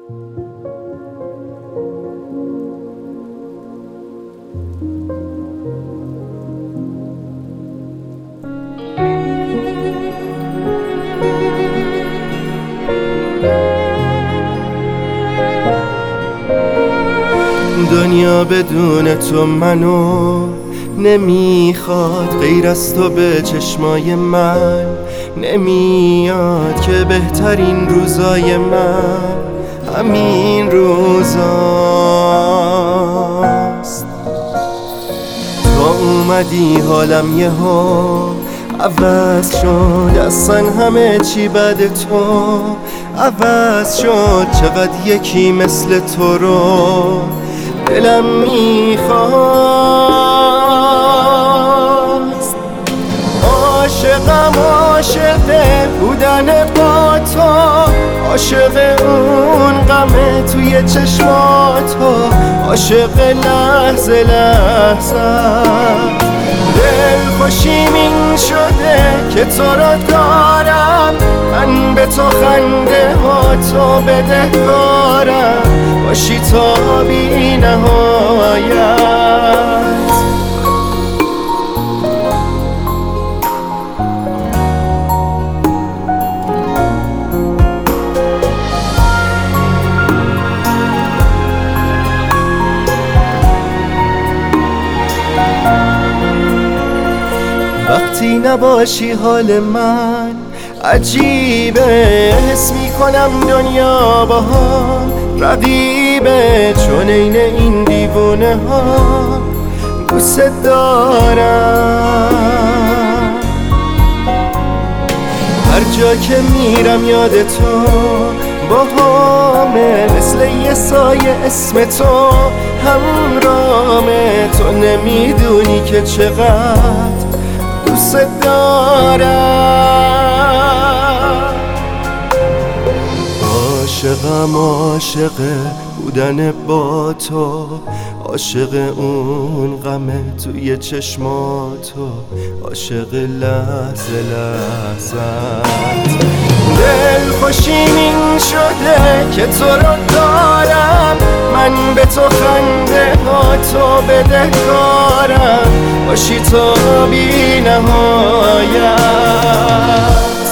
دنیا بدون تو منو نمیخواد، غیر از تو به چشمای من نمیاد که بهترین روزای من همین روزاست. تو اومدی حالم یهو عوض شد، اصلا همه چی بعد تو عوض شد. چقدر یکی مثل تو رو دلم میخواست. عاشقم عاشق بودن با تو، عاشق اون غم توی چشماتو، عاشق لحظه لحظه. دل خوشیم این شده که تو رو دارم، من به تو خنده ها تو بدهکارم، باشی تا بی نهایت. وقتی نباشی حال من عجیبه، حس میکنم دنیا با هم رقیبه، چون عین این دیوونه ها دوست دارم. هر جا که میرم یاد تو با همه، مثل یه سایه اسم تو همرامه. تو نمیدونی که چقدر دوست دارم. عاشقم عاشق بودن با تو، عاشق اون غم توی چشماتو، عاشق لحظه لحظت. دل خوشیم این شده که تو رو دارم، من به تو خنده ها تو بدهکارم، باشی تا بی نهایت.